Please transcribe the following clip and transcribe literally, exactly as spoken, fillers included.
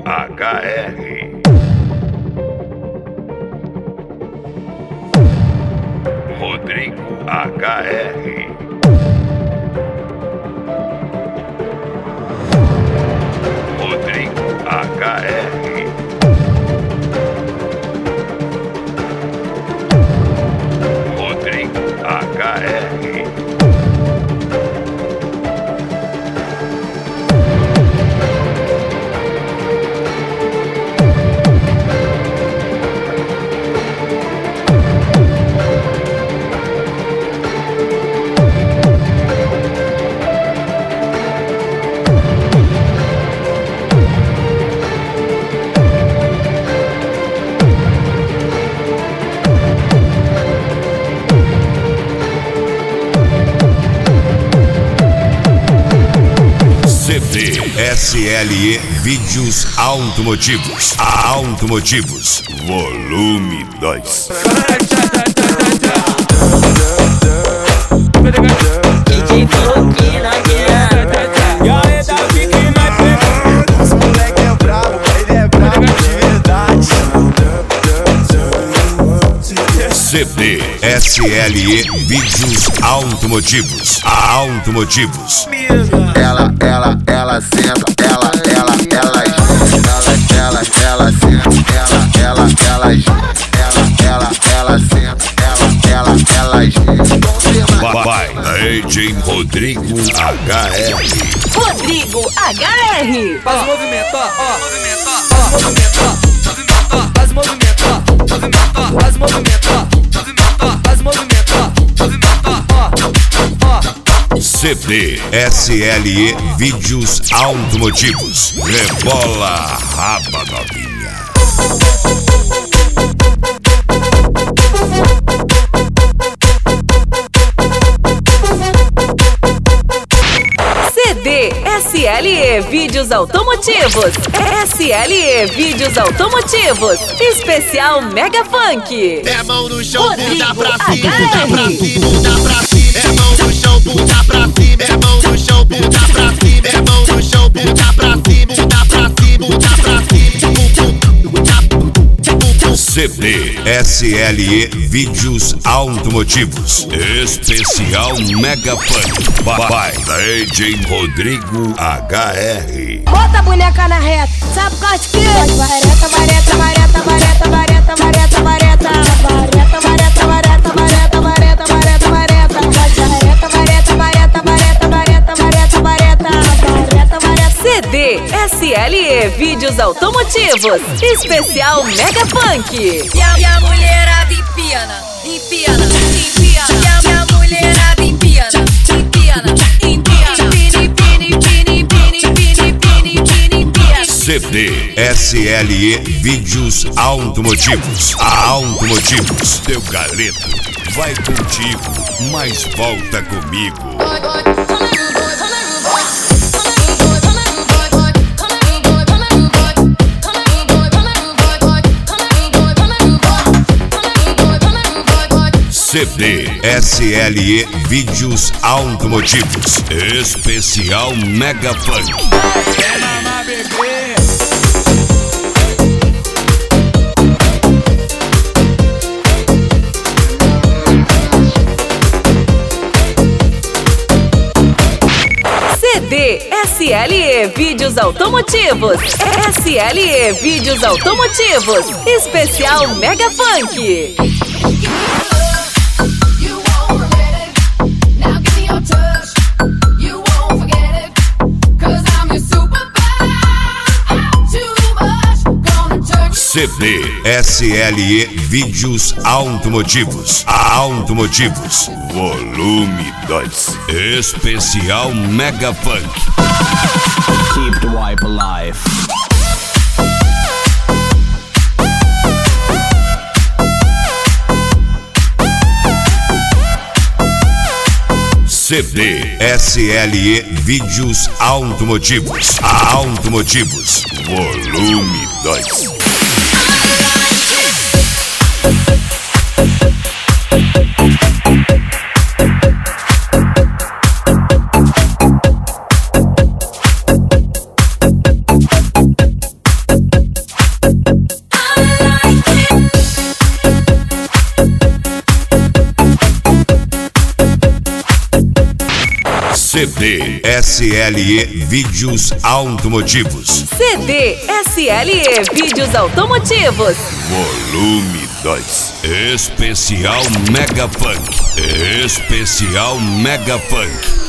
H R. Rodrigo H R. Rodrigo H R. Rodrigo H R. C D S L E Vídeos Automotivos. Automotivos, volume dois. D J falou que não adianta. E aí, Davi, que nós pegamos. Esse moleque é brabo, ele é brabo de verdade. C D S L E Vídeos Automotivos. Automotivos. Ela, ela, ela senta, ela, ela, ela, ela, ela, ela senta, ela, ela, ela, ela, ela, ela senta, ela, ela, ela. Vai, D J Rodrigo H R. Rodrigo H R. Faz movimento, ó, ó, movimento, ó, faz movimento, ó, faz movimento, ó, faz movimento, ó, faz movimento, ó, ó. C D S L E Vídeos Automotivos. Rebola raba novinha. C D S L E Vídeos Automotivos. S L E Vídeos Automotivos. Especial Mega Funk. É mão no chão, Rodrigo bunda pra cima, H R. bunda pra cima, bunda pra cima. É mão no chão, bunda pra cima. É mão no chão, bunda pra cima. É mão no chão, bunda pra cima, bunda pra cima, bunda pra cima. C D S L E Vídeos Automotivos. Especial Mega Funk. Vai, D J Rodrigo H R. Bota a boneca na reta, sabe por causa de quê? Vareta, vareta, vareta, vareta, vareta, vareta, vareta. Vareta, vareta, vareta, vareta, vareta, vareta, vareta. Vareta, vareta, vareta, vareta, vareta, vareta, vareta. Vareta, vareta. C D S L E Vídeos Automotivos. Especial Mega Funk. E a, e a mulherada empina, empina, empina. E a, e a mulherada empina, empina, empina. Empina, empina, empina, empina, empina, empina, empina. C D S L E Vídeos Automotivos. Automotivos. Teu galeto vai contigo, mas volta comigo. C D S L E Vídeos Automotivos. Especial Mega Funk. Quer mamar, bebê? C D S L E Vídeos Automotivos. S L E Vídeos Automotivos. Especial Mega Funk. C D S L E Vídeos Automotivos. Automotivos, volume dois. Especial Mega Funk. Keep the wipe alive. C D S L E Vídeos Automotivos. Automotivos, volume dois. C D S L E Vídeos Automotivos. C D S L E Vídeos Automotivos. Volume dois. Especial Mega Funk. Especial Mega Funk.